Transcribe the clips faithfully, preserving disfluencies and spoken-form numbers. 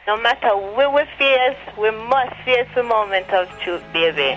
No matter where we face, we must face the moment of truth, baby.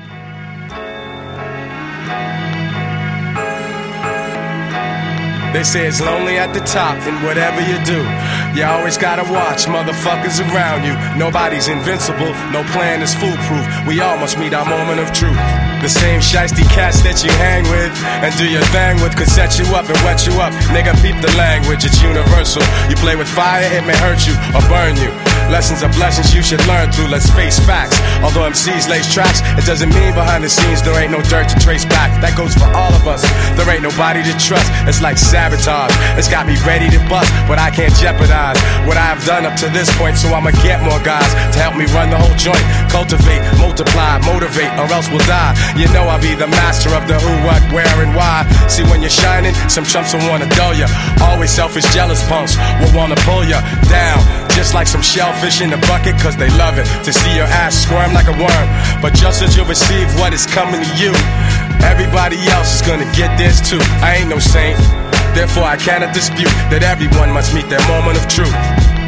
They say it's lonely at the top, and whatever you do, you always gotta watch motherfuckers around you. Nobody's invincible, no plan is foolproof. We all must meet our moment of truth. The same shiesty cats that you hang with and do your thing with could set you up and wet you up. Nigga, peep the language, it's universal. You play with fire, it may hurt you or burn you. Lessons are blessings you should learn through, let's face facts. Although M Cs lace tracks, it doesn't mean behind the scenes there ain't no dirt to trace back. That goes for all of us, there ain't nobody to trust. It's like sabotage, it's got me ready to bust, but I can't jeopardize what I've done up to this point. So I'ma get more guys to help me run the whole joint. Cultivate, multiply, motivate, or else we'll die. You know I'll be the master of the who, what, where, and why. See when you're shining, some chumps will wanna dull ya. Always selfish, jealous punks will wanna pull ya down, just like some shellfish in the bucket, cause they love it to see your ass squirm like a worm. But just as you receive what is coming to you, everybody else is gonna get theirs too. I ain't no saint, therefore I cannot dispute that everyone must meet their moment of truth.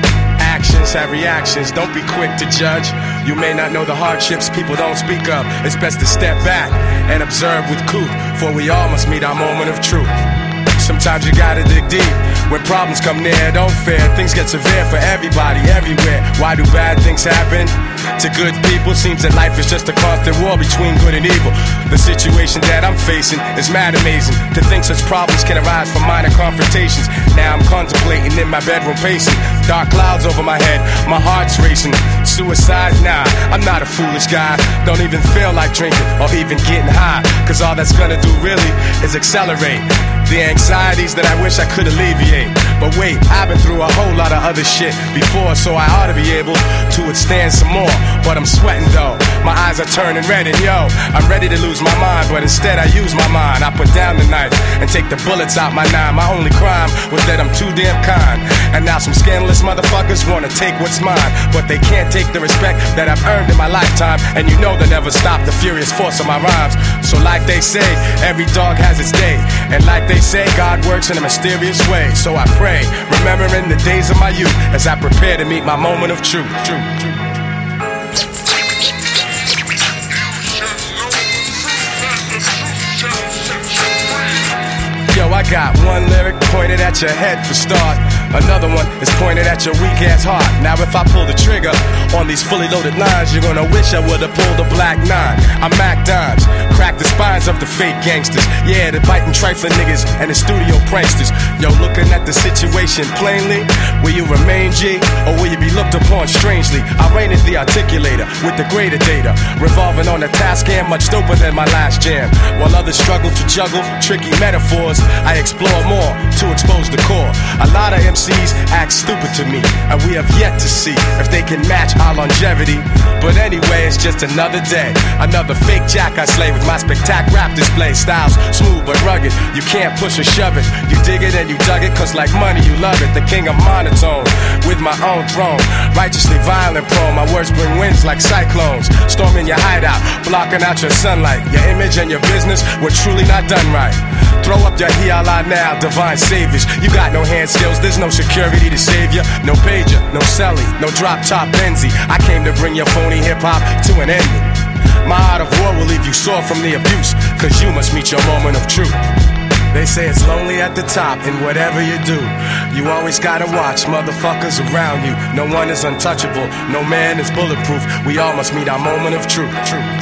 Actions have reactions, don't be quick to judge. You may not know the hardships people don't speak of. It's best to step back and observe with cool, for we all must meet our moment of truth. Sometimes you gotta dig deep. When problems come near, don't fear. Things get severe for everybody, everywhere. Why do bad things happen to good people? Seems that life is just a constant war between good and evil. The situation that I'm facing is mad amazing. To think such problems can arise from minor confrontations. Now I'm contemplating in my bedroom pacing. Dark clouds over my head, my heart's racing. Suicide? Nah, I'm not a foolish guy. Don't even feel like drinking or even getting high, cause all that's gonna do really is accelerate the anxieties that I wish I could alleviate. But wait, I've been through a whole lot of other shit before, so I ought to be able to withstand some more. But I'm sweating though, my eyes are turning red, and yo, I'm ready to lose my mind, but instead I use my mind. I put down the knife and take the bullets out my nine. My only crime was that I'm too damn kind, and now some scandalous motherfuckers wanna take what's mine, but they can't take the respect that I've earned in my lifetime. And you know they'll never stop the furious force of my rhymes. So like they say, every dog has its day, and like they say, God works in a mysterious way. So I pray, remembering the days of my youth, as I prepare to meet my moment of truth. Truth, truth. Yo, I got one lyric pointed at your head for start. Another one is pointed at your weak ass heart. Now if I pull the trigger on these fully loaded lines, you're gonna wish I would've pulled a black nine. I'm Mac Dimes, crack the spines of the fake gangsters. Yeah, the biting trifling niggas and the studio pranksters. Yo, looking at the situation plainly, will you remain G, or will you be looked upon strangely? I reign as the articulator with the greater data, revolving on a task cam much doper than my last jam. While others struggle to juggle tricky metaphors, I explore more to expose the core. A lot of M Cs act stupid to me, and we have yet to see if they can match our longevity. But anyway, it's just another day, another fake jack I slay with my spectac rap display. Styles smooth but rugged, you can't push or shove it. You dig it and you dug it, cause like money you love it. The king of monotone, with my own throne, righteously violent prone. My words bring winds like cyclones, storming your hideout, blocking out your sunlight. Your image and your business were truly not done right. Throw up your hiala now, divine saviors. You got no hand skills, there's no security to save you. No pager, no celly, no drop top Benzie. I came to bring your phony hip hop to an ending. My art of war will leave you sore from the abuse, cause you must meet your moment of truth. They say it's lonely at the top, and whatever you do, you always gotta watch motherfuckers around you. No one is untouchable, no man is bulletproof. We all must meet our moment of truth. Truth.